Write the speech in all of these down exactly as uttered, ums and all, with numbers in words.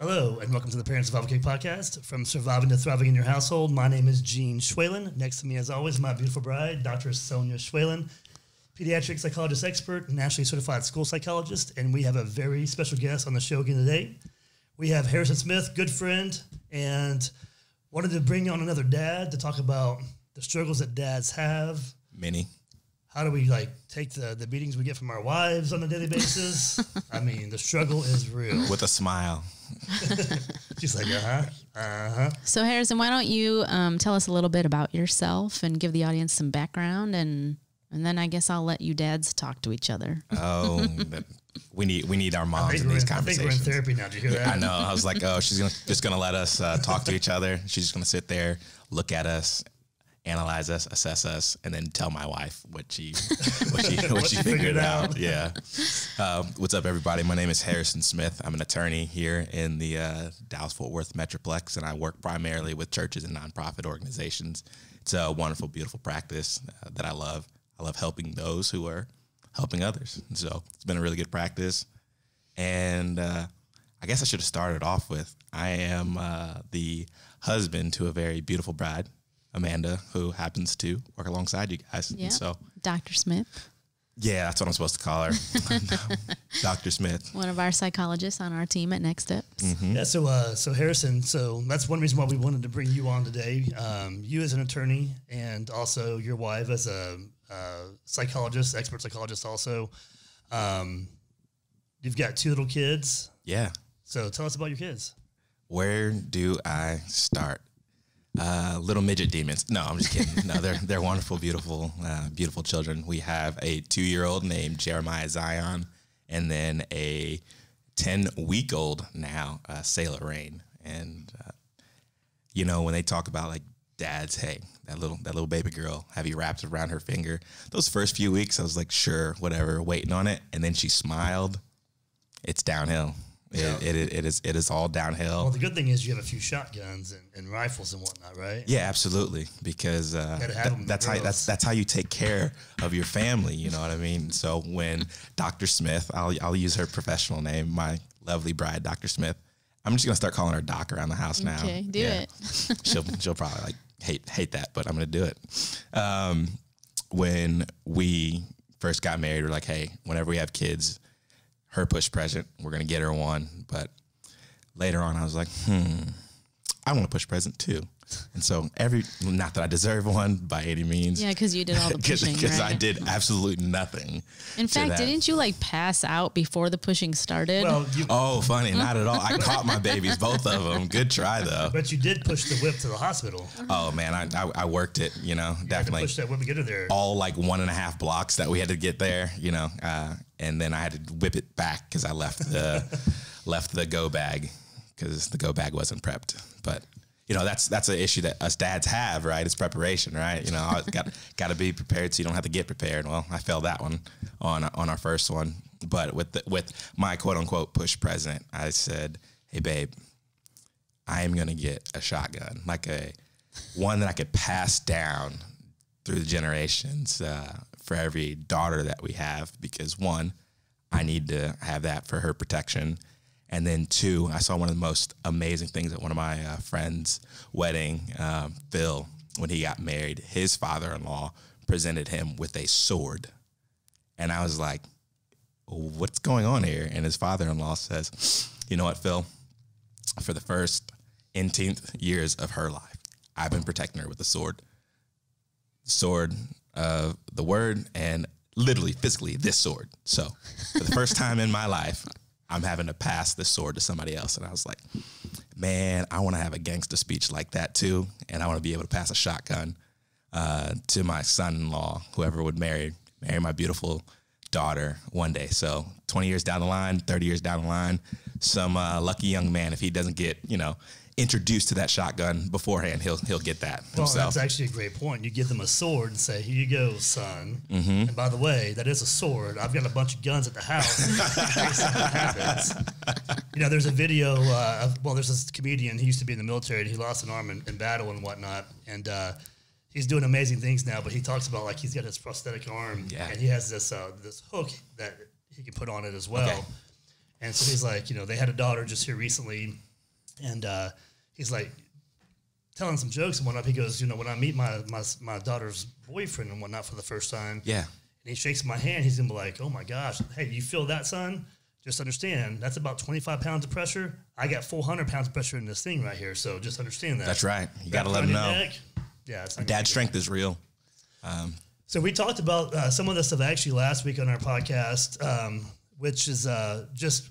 Hello, and welcome to the Parents of Advocate podcast. From surviving to thriving in your household, my name is Gene Schwalen. Next to me, as always, my beautiful bride, Doctor Sonia Schwalen, pediatric psychologist expert, nationally certified school psychologist, and we have a very special guest on the show again today. We have Harrison Smith, good friend, and wanted to bring on another dad to talk about the struggles that dads have. Many. How do we like take the, the beatings we get from our wives on a daily basis? I mean, the struggle is real. With a smile. She's like, uh-huh, uh-huh. So, Harrison, why don't you um, tell us a little bit about yourself and give the audience some background, and and then I guess I'll let you dads talk to each other. Oh, we need we need our moms in these in, conversations. I think we're in therapy now. Did you hear that? I know. I was like, oh, she's gonna, just going to let us uh, talk to each other. She's just going to sit there, look at us, analyze us, assess us, and then tell my wife what she what she, what what she she figured, figured out. out. Yeah. Uh, what's up, everybody? My name is Harrison Smith. I'm an attorney here in the uh, Dallas-Fort Worth Metroplex, and I work primarily with churches and nonprofit organizations. It's a wonderful, beautiful practice uh, that I love. I love helping those who are helping others. And so it's been a really good practice. And uh, I guess I should have started off with, I am uh, the husband to a very beautiful bride, Amanda, who happens to work alongside you guys. Yeah. And so, Doctor Smith. yeah, that's what I'm supposed to call her. Doctor Smith. One of our psychologists on our team at Next Steps. Mm-hmm. Yeah, so uh, so Harrison, so that's one reason why we wanted to bring you on today. Um, you as an attorney, and also your wife as a uh, psychologist, expert psychologist also. Um, you've got two little kids. Yeah. So tell us about your kids. Where do I start? Uh, little midget demons. No, I'm just kidding. No, they're they're wonderful, beautiful, uh, beautiful children. We have a two-year-old named Jeremiah Zion, and then a ten-week-old now, uh, Sailor Rain. And uh, you know, when they talk about like dads, hey, that little that little baby girl, have you wrapped around her finger? Those first few weeks, I was like, sure, whatever, waiting on it, and then she smiled. It's downhill. Yeah. It, it, it is it is all downhill. Well, the good thing is you have a few shotguns and, and rifles and whatnot, right? Yeah, absolutely. Because uh, Gotta have th- them, that's how girls. that's that's how you take care of your family. You know what I mean? So when Doctor Smith, I'll I'll use her professional name, my lovely bride, Doctor Smith. I'm just gonna start calling her Doc around the house now. Okay, do Yeah. it. she'll she'll probably like hate hate that, but I'm gonna do it. Um, when we first got married, we're like, hey, whenever we have kids, her push present, we're gonna get her one. But later on, I was like, hmm, I want to push present too. And so every, not that I deserve one by any means. Yeah, because you did all the pushing, Because right? I did absolutely nothing. In to fact, that. didn't you like pass out before the pushing started? Well, you, Oh, funny, not at all. I caught my babies, both of them. Good try though. but you did push the whip to the hospital. Oh man, I I, I worked it. You know, You had to definitely. push that whip to get her there. All like one and a half blocks that we had to get there. You know, uh, and then I had to whip it back because I left the left the go bag because the go bag wasn't prepped. But you know, that's that's an issue that us dads have, right? It's preparation, right? You know, I got got to be prepared so you don't have to get prepared. Well, I failed that one on on our first one, but with the, with my quote unquote push present, I said, "Hey, babe, I am gonna get a shotgun, like a one that I could pass down through the generations uh, for every daughter that we have, because one, I need to have that for her protection." And then two, I saw one of the most amazing things at one of my uh, friends' wedding, um, Phil, when he got married, his father-in-law presented him with a sword. And I was like, what's going on here? And his father-in-law says, you know what, Phil? For the first eighteenth years of her life, I've been protecting her with a sword. Sword of the word, and literally, physically, this sword. So for the first time in my life, I'm having to pass this sword to somebody else. And I was like, man, I want to have a gangster speech like that too. And I want to be able to pass a shotgun uh, to my son-in-law, whoever would marry, marry my beautiful daughter one day. So twenty years down the line, thirty years down the line, some uh, lucky young man, if he doesn't get, you know, introduced to that shotgun beforehand, he'll he'll get that Well, himself. that's actually a great point. You give them a sword and say, here you go, son. Mm-hmm. And by the way, that is a sword. I've got a bunch of guns at the house. in case something happens. You know, there's a video, uh, of, well, there's this comedian, he used to be in the military, and he lost an arm in, in battle and whatnot. And uh, he's doing amazing things now, but he talks about, like, he's got his prosthetic arm, Yeah. and he has this uh, this hook that he can put on it as well. Okay. And so he's like, you know, they had a daughter just here recently, And uh, he's like telling some jokes and whatnot. He goes, you know, when I meet my, my, my daughter's boyfriend and whatnot for the first time, Yeah. and he shakes my hand, he's going to be like, oh my gosh, hey, you feel that, son? Just understand, that's about twenty-five pounds of pressure. I got four hundred pounds of pressure in this thing right here. So just understand that. That's right. You got to Wrap let around them your know. neck. Yeah. It's not gonna Dad be strength is real. Um, So we talked about uh, some of this stuff actually last week on our podcast, um, which is uh, just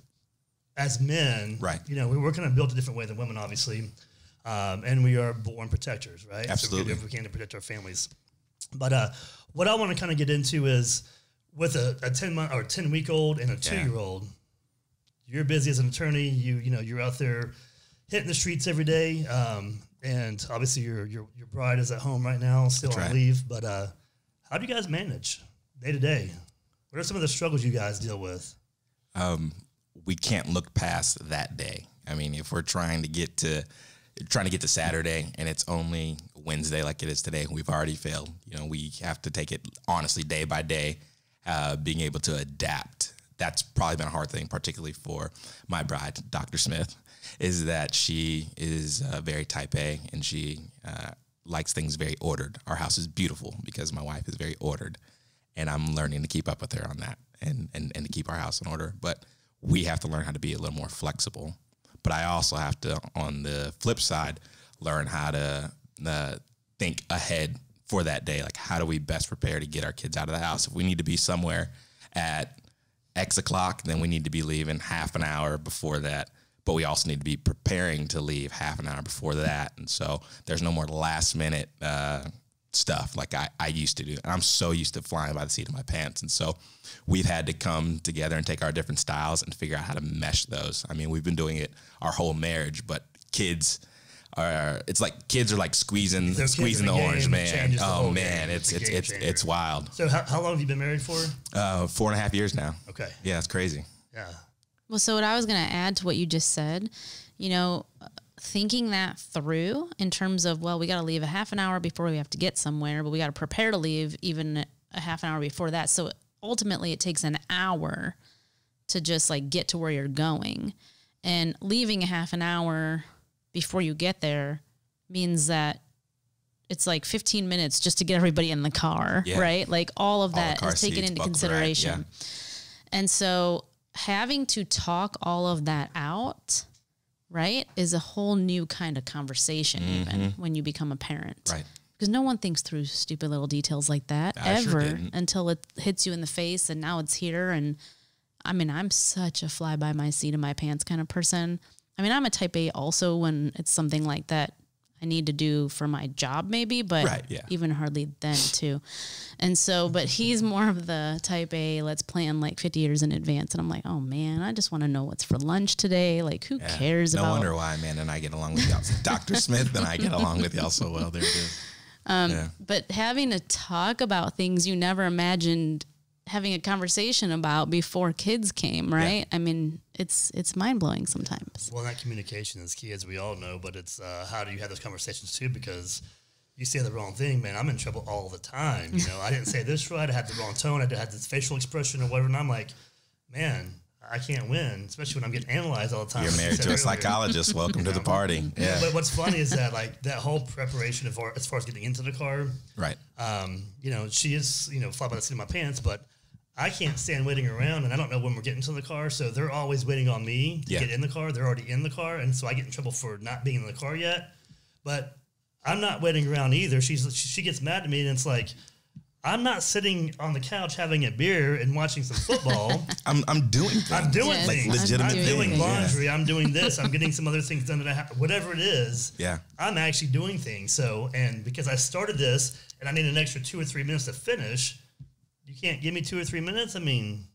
as men, Right. You know, we're kind of built a different way than women, obviously, um, and we are born protectors, right? Absolutely. So we do everything we can to protect our families. But uh, what I want to kind of get into is with a, a ten month or ten week old and a two year old, you're busy as an attorney. You you know you're out there hitting the streets every day, um, and obviously your your your bride is at home right now, still That's on right. leave, but. Uh, How do you guys manage day to day? What are some of the struggles you guys deal with? um, we can't look past that day. I mean, if we're trying to get to trying to get to Saturday and it's only Wednesday like it is today, we've already failed. You know, we have to take it honestly day by day, uh, being able to adapt. That's probably been a hard thing, particularly for my bride, Doctor Smith, is that she is uh, very type A and she uh, likes things very ordered. Our house is beautiful because my wife is very ordered, and I'm learning to keep up with her on that and, and, and to keep our house in order. But we have to learn how to be a little more flexible. But I also have to, on the flip side, learn how to uh, think ahead for that day. Like, how do we best prepare to get our kids out of the house? If we need to be somewhere at X o'clock, then we need to be leaving half an hour before that. But we also need to be preparing to leave half an hour before that. And so there's no more last minute uh, stuff like I, I used to do. And I'm so used to flying by the seat of my pants. And so we've had to come together and take our different styles and figure out how to mesh those. I mean, we've been doing it our whole marriage, but kids are, it's like kids are like squeezing, Those kids squeezing in the the orange, game man. changes the Oh whole man, game. it's, It's a it's, game it's, changer. it's wild. So how, how long have you been married for? Uh, four and a half years now. Okay. Yeah, it's crazy. Yeah. Well, so what I was going to add to what you just said, you know, thinking that through in terms of, well, we got to leave a half an hour before we have to get somewhere, but we got to prepare to leave even a half an hour before that. So ultimately it takes an hour to just like get to where you're going, and leaving a half an hour before you get there means that it's like fifteen minutes just to get everybody in the car, Yeah. right? Like all of All the that car is taken seats, into buckle right, consideration. And so having to talk all of that out, right, is a whole new kind of conversation even when you become a parent. Right. Because no one thinks through stupid little details like that I sure ever didn't. until it hits you in the face, and now it's here. And I mean, I'm such a fly by my seat of my pants kind of person. I mean, I'm a type A also when it's something like that I need to do for my job maybe, but Right, yeah. even hardly then too. And so, but he's more of the type A, let's plan like fifty years in advance. And I'm like, oh man, I just want to know what's for lunch today. Like, who Yeah. cares no about wonder why Amanda and I get along with y'all. Doctor Smith and I get along with y'all so well. There it is. Um, yeah. But having to talk about things you never imagined having a conversation about before kids came, right? I mean, it's it's mind blowing sometimes. Well, that communication is key, as we all know, but it's uh, how do you have those conversations too? Because you say the wrong thing, man, I'm in trouble all the time. You know, I didn't say this right. I had the wrong tone. I had this facial expression or whatever. And I'm like, man, I can't win, especially when I'm getting analyzed all the time. You're like you married said to a earlier. psychologist. Welcome to the party. Yeah. But what's funny is that like that whole preparation of, as far as getting into the car, Right. um, you know, she is, you know, fly by the seat of my pants, but I can't stand waiting around, and I don't know when we're getting to the car, so they're always waiting on me to Yeah. get in the car. They're already in the car, and so I get in trouble for not being in the car yet. But I'm not waiting around either. She's she gets mad at me, and it's like, I'm not sitting on the couch having a beer and watching some football. I'm I'm doing things. I'm doing Yes, things. Like legitimate I'm things. doing Yeah. laundry. I'm doing this. I'm getting some other things done that I have. Whatever it is, Yeah. I'm actually doing things. So, and because I started this and I need an extra two or three minutes to finish, you can't give me two or three minutes? I mean,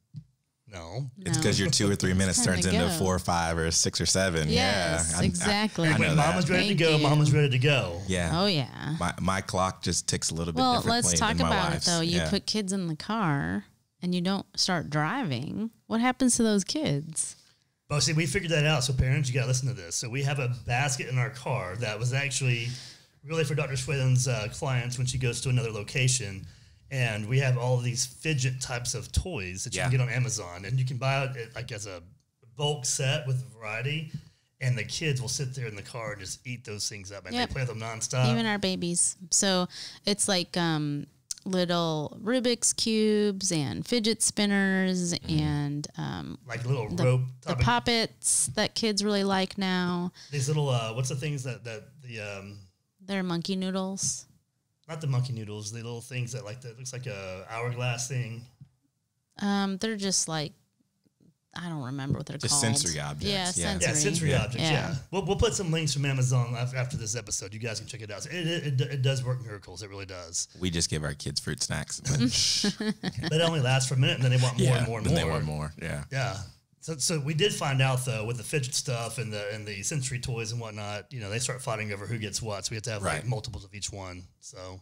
no. It's No. because your two or three minutes Time turns to into go. four or five or six or seven. Yes, yeah. I- I- exactly. I, know When that. mama's ready Thank to go, you. mama's ready to go. Yeah. Oh yeah. My my clock just ticks a little bit Well, differently let's talk than my about wife's. it though. You yeah. put kids in the car and you don't start driving. What happens to those kids? But see, we figured that out. So parents, you got to listen to this. So we have a basket in our car that was actually really for Doctor Schweden's uh, clients when she goes to another location. And we have all of these fidget types of toys that you Yeah. can get on Amazon. And you can buy it like as a bulk set with variety. and the kids will sit there in the car and just eat those things up, and Yep. they play with them nonstop. Even our babies. So it's like um, little Rubik's cubes and fidget spinners Mm-hmm. and um, like little the, rope, the topic- puppets that kids really like now. these little uh, what's the things that that the um, They're monkey noodles. not the monkey noodles, the little things that like that looks like a hourglass thing. Um, they're just like, I don't remember what they're Just called. sensory objects, Yeah, yeah. sensory. Yeah, sensory Yeah. objects. Yeah, Yeah. We'll, we'll put some links from Amazon af- after this episode. You guys can check it out. It, it, it, it does work miracles. It really does. We just give our kids fruit snacks. But But it only lasts for a minute, and then they want more yeah, and more and then more. they want more. Yeah. Yeah. So, so we did find out though with the fidget stuff and the and the sensory toys and whatnot. You know, they start fighting over who gets what. So we have to have like Right. multiples of each one. So,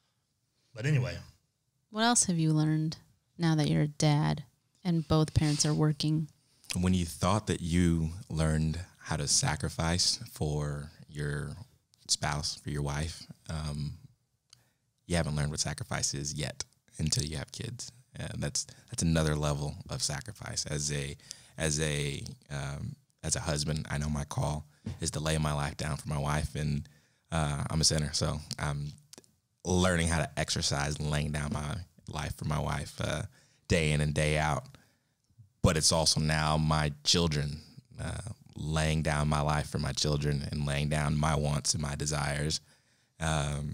but anyway, What else have you learned now that you're a dad and both parents are working? When you thought that you learned how to sacrifice for your spouse, for your wife, um, you haven't learned what sacrifice is yet until you have kids. And that's that's another level of sacrifice. As a as a um, as a husband, I know my call is to lay my life down for my wife, and uh, I'm a sinner, so I'm learning how to exercise and laying down my life for my wife uh, day in and day out. But it's also now my children, uh, laying down my life for my children and laying down my wants and my desires um,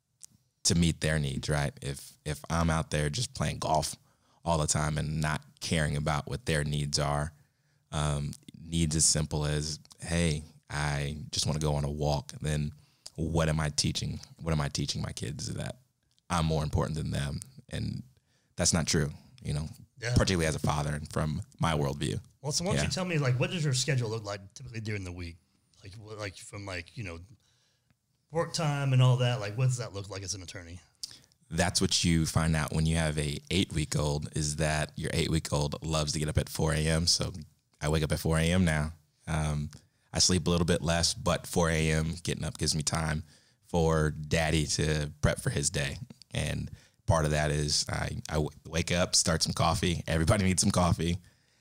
to meet their needs, right? If if I'm out there just playing golf all the time and not caring about what their needs are, um, needs as simple as, hey, I just want to go on a walk, then what am I teaching? What am I teaching my kids? That I'm more important than them. And that's not true, you know, Yeah. particularly as a father and from my worldview. well, so why don't Yeah. you tell me like what does your schedule look like typically during the week? Like what, like from like you know work time and all that. Like what does that look like as an attorney? That's what you find out when you have a eight week old, is that your eight week old loves to get up at four a.m. So I wake up at four a.m. now. Um, I sleep a little bit less, but four a.m. getting up gives me time for daddy to prep for his day. And part of that is I, I w- wake up, start some coffee. Everybody needs some coffee.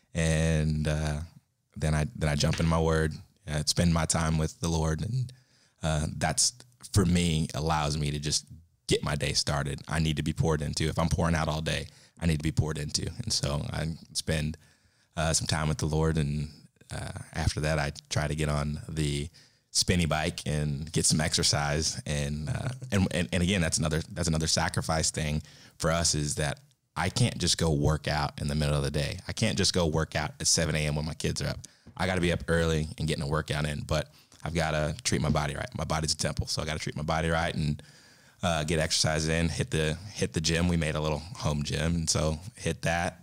And uh, then I then I jump in my word, uh, spend my time with the Lord. And uh, that's, for me, allows me to just get my day started. I need to be poured into. If I'm pouring out all day, I need to be poured into. And so I spend uh, some time with the Lord. And uh, after that, I try to get on the spinny bike and get some exercise. And, uh, and, and, and again, that's another, that's another sacrifice thing for us, is that I can't just go work out in the middle of the day. I can't just go work out at seven a.m. when my kids are up. I got to be up early and getting a workout in, but I've got to treat my body right. My body's a temple, so I got to treat my body right and uh, get exercise in, hit the, hit the gym. We made a little home gym, and so hit that.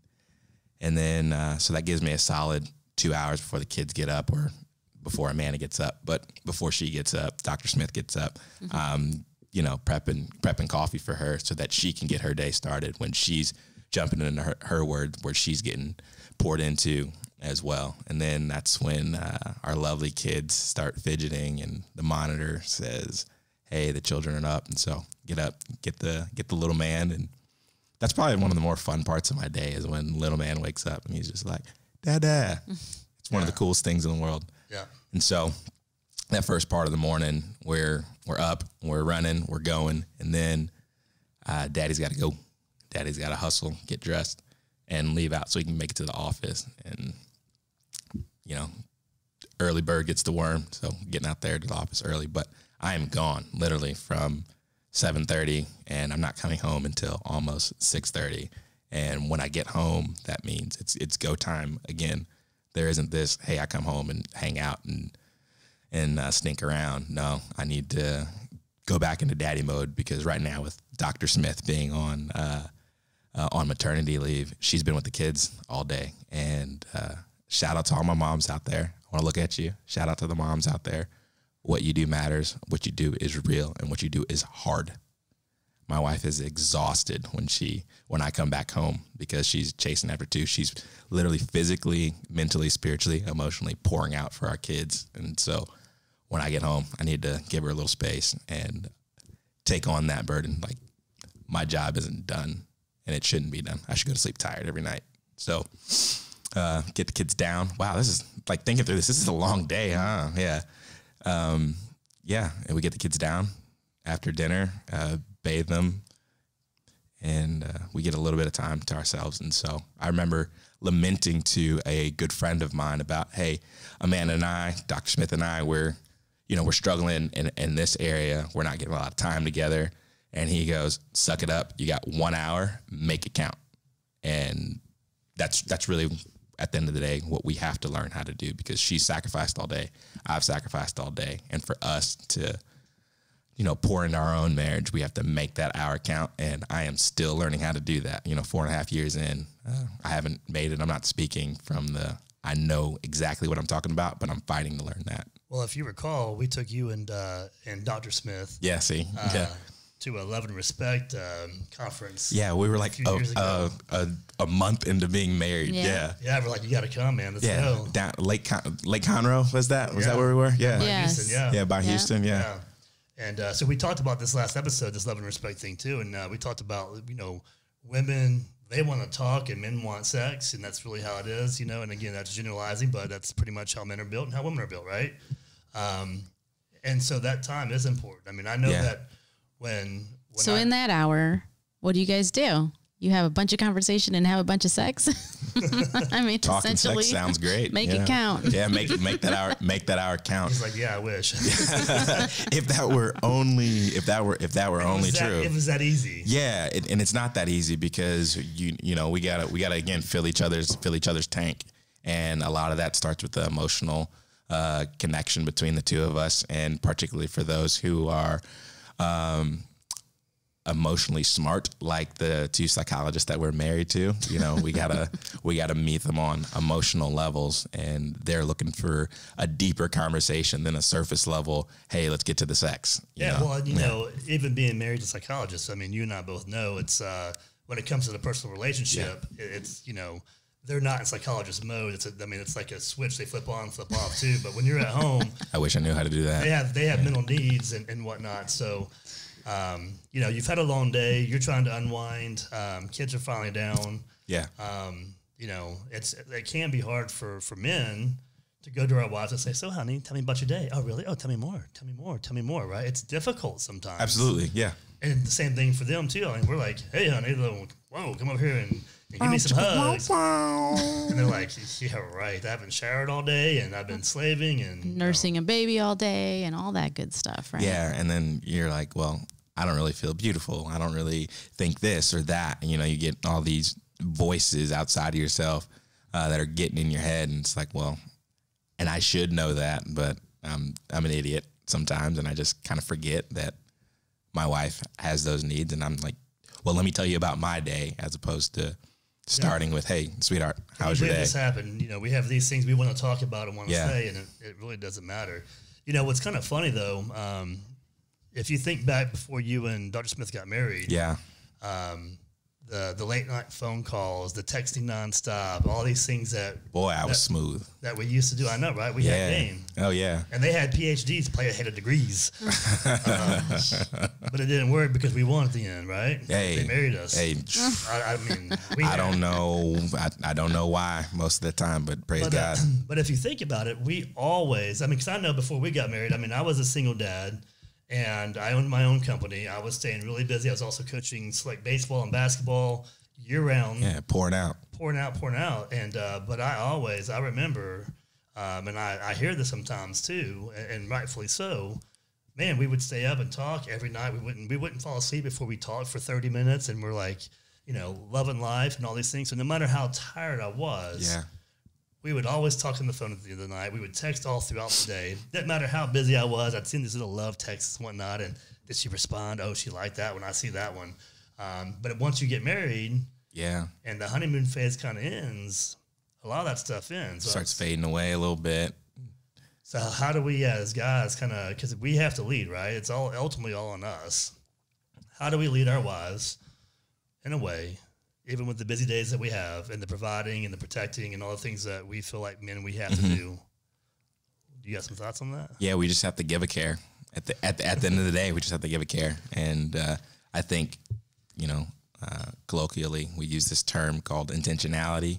And then, uh, so that gives me a solid two hours before the kids get up, or before Amanda gets up. But before she gets up, Doctor Smith gets up, mm-hmm. um, you know, prepping, prepping coffee for her so that she can get her day started when she's jumping into her, her word, where she's getting poured into as well. And then that's when uh, our lovely kids start fidgeting, and the monitor says, hey, the children are up. And so get up, get the, get the little man. And that's probably one of the more fun parts of my day, is when little man wakes up and he's just like, Dada. It's one Yeah. of the coolest things in the world. Yeah. And so that first part of the morning, we're, we're up, we're running, we're going. And then uh, daddy's got to go. Daddy's got to hustle, get dressed, and leave out so he can make it to the office. And, you know, early bird gets the worm. So getting out there to the office early. But I am gone literally from seven thirty, and I'm not coming home until almost six thirty. And when I get home, that means it's it's go time again. There isn't this, hey, I come home and hang out and and uh, stink around. No, I need to go back into daddy mode, because right now, with Doctor Smith being on uh, uh, on maternity leave, she's been with the kids all day. And uh, shout out to all my moms out there. I want to look at you. Shout out to the moms out there. What you do matters. What you do is real, and what you do is hard. My wife is exhausted when she when I come back home, because she's chasing after two. She's literally physically, mentally, spiritually, emotionally pouring out for our kids. And so when I get home, I need to give her a little space and take on that burden. Like, my job isn't done, and it shouldn't be done. I should go to sleep tired every night. So uh, get the kids down. Wow, this is like thinking through this. This is a long day, huh? Yeah. Um, yeah. And we get the kids down after dinner, uh, bathe them, and uh, we get a little bit of time to ourselves. And so I remember lamenting to a good friend of mine about, hey, Amanda and I, Doctor Smith and I, we're, you know, we're struggling in, in this area. We're not getting a lot of time together. And he goes, suck it up. You got one hour, make it count. And that's, that's really at the end of the day, what we have to learn how to do, because she sacrificed all day. I've sacrificed all day. And for us to, you know, pour into our own marriage, we have to make that hour count. And I am still learning how to do that. You know, four and a half years in, uh, I haven't made it. I'm not speaking from the, I know exactly what I'm talking about, but I'm fighting to learn that. Well, if you recall, we took you and uh, and Doctor Smith. Yeah, see, uh, yeah, to a Love and Respect um, conference. yeah. We were like few a, years ago. a, a a month into being married. Yeah. Yeah, Yeah, we're like, you got to come, man. Let's yeah. go. Down Lake Con- Lake Conroe was that? Was Yeah. that where we were? Yeah, By Yes. Houston, yeah. yeah. By Yeah. Houston, yeah. Yeah. And uh, so we talked about this last episode, this Love and Respect thing too. And uh, we talked about, you know, women, they want to talk and men want sex. And that's really how it is, you know. And again, that's generalizing, but that's pretty much how men are built and how women are built, right? Um, and so that time is important. I mean, I know Yeah. that when, when So I, in that hour, what do you guys do? You have a bunch of conversation and have a bunch of sex. I mean, Talking essentially, sex sounds great. make yeah. it count. Yeah, make make that hour make that hour count. he's like, yeah, I wish. If that were only if that were if that were only it was that, true. It was that easy. Yeah, it, and it's not that easy, because you you know we gotta we gotta again fill each other's fill each other's tank, and a lot of that starts with the emotional uh, connection between the two of us, and particularly for those who are um, emotionally smart, like the two psychologists that we're married to. You know, we gotta we gotta meet them on emotional levels, and they're looking for a deeper conversation than a surface level. Hey, let's get to the sex. you Yeah, know? well, you Yeah. know, even being married to psychologists, I mean, you and I both know it's uh, when it comes to the personal relationship, it- it's, you know, they're not in psychologist mode. It's a, I mean, it's like a switch they flip on, flip off too. But when you're at home, I wish I knew how to do that. they have they have mental needs and, and whatnot. So, um, you know, you've had a long day. You're trying to unwind. Um, kids are finally down. Yeah. Um, you know, it's it can be hard for for men to go to our wives and say, "So, honey, tell me about your day." "Oh, really? Oh, tell me more. Tell me more. Tell me more." Right? It's difficult sometimes. Absolutely. Yeah. And the same thing for them too. I mean, we're like, "Hey, honey, whoa, come over here and, and give me some hugs." And they're like, "Yeah, right. I haven't showered all day, and I've been slaving and you know." Nursing a baby all day and all that good stuff, right? Yeah. And then you're like, well, I don't really feel beautiful. I don't really think this or that. And, you know, you get all these voices outside of yourself uh, that are getting in your head. And it's like, well, and I should know that, but um, I'm an idiot sometimes. And I just kind of forget that my wife has those needs. And I'm like, well, let me tell you about my day, as opposed to starting with, hey, sweetheart, how was your When day? this happened, you know, we have these things we want to talk about and want to Yeah. say, and it, it really doesn't matter. You know, what's kind of funny though, um, if you think back before you and Doctor Smith got married, Yeah. um, the the late night phone calls, the texting nonstop, all these things that Boy, I was That- smooth. that we used to do. I know, right? We Yeah. had game, Oh, yeah. and they had P H Ds, play ahead of degrees, um, but it didn't work because we won at the end, right? Hey. They married us. Hey, I, I mean, we I had- don't know. I, I don't know why most of the time, but praise But, uh, God. but if you think about it, we always, I mean, because I know before we got married, I mean, I was a single dad and I owned my own company. I was staying really busy. I was also coaching select baseball and basketball year round, Yeah, pouring out. pouring out, pouring out. And, uh, but I always, I remember, um, and I, I hear this sometimes too, and, and rightfully so. Man, we would stay up and talk every night. We wouldn't, we wouldn't fall asleep before we talked for thirty minutes. And we're like, you know, loving life and all these things. So no matter how tired I was, Yeah. we would always talk on the phone at the end of the night. We would text all throughout the day. Didn't matter how busy I was. I'd send these little love texts and whatnot. And did she respond? Oh, she liked that one. I see that one. Um, but once you get married Yeah. and the honeymoon phase kind of ends, a lot of that stuff ends. So, Starts fading away a little bit. so how do we as guys kind of, because we have to lead, right? It's all ultimately all on us. How do we lead our wives in a way, even with the busy days that we have and the providing and the protecting and all the things that we feel like men we have to do? Do you got some thoughts on that? Yeah, we just have to give a care. At the at the, at the end of the day, we just have to give a care. And uh, I think, you know, uh, colloquially, we use this term called intentionality.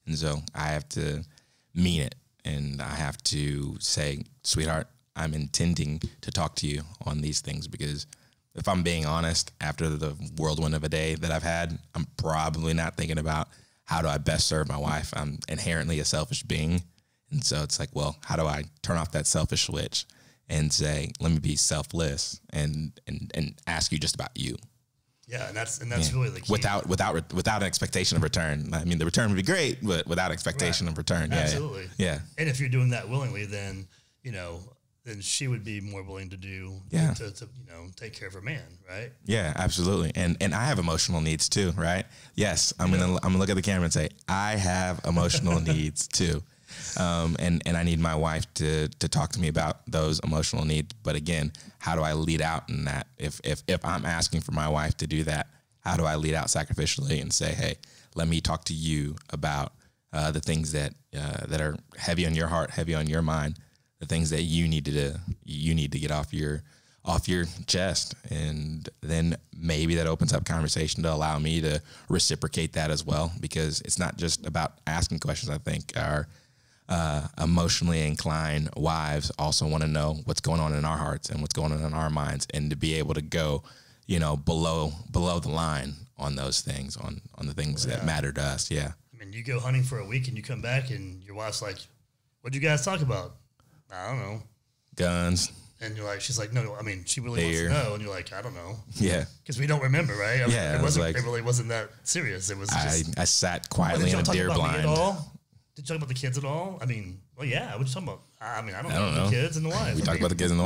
And so I have to mean it. And I have to say, sweetheart, I'm intending to talk to you on these things, because if I'm being honest, after the whirlwind of a day that I've had, I'm probably not thinking about how do I best serve my wife. I'm inherently a selfish being. And so it's like, well, how do I turn off that selfish switch and say, let me be selfless and, and, and ask you just about you. Yeah, and that's and that's Yeah. really the key. Without without without an expectation of return. I mean, the return would be great, but without expectation Right. of return. Absolutely. Yeah, yeah. And if you're doing that willingly, then, you know, then she would be more willing to do, Yeah. to, to, you know, take care of her man, right? Yeah, absolutely. And and I have emotional needs too, right? Yes, I'm gonna I'm gonna look at the camera and say I have emotional needs too, um, and and I need my wife to to talk to me about those emotional needs. But again, how do I lead out in that? If if if I'm asking for my wife to do that, how do I lead out sacrificially and say, hey, let me talk to you about uh, the things that uh, that are heavy on your heart, heavy on your mind, the things that you need to you need to get off your off your chest. And then maybe that opens up conversation to allow me to reciprocate that as well, because it's not just about asking questions. I think our uh, emotionally inclined wives also want to know what's going on in our hearts and what's going on in our minds, and to be able to go, you know, below below the line on those things, on on the things Well, that yeah. matter to us. Yeah. I mean, you go hunting for a week and you come back and your wife's like, what'd you guys talk about? I don't know. Guns. And you're like, she's like, no, I mean, she really wants Deer. to know. And you're like, I don't know. Yeah. Because we don't remember, right? I mean, Yeah, it it was wasn't. like- it really wasn't that serious. It was I, just. I sat Did quietly in y'all a talk deer about me blind. at all? Did you talk about the kids at all? I mean, well, yeah. What you talking about? I mean, I don't, I don't know. know. The kids and the wife. We I talked mean, about the kids and the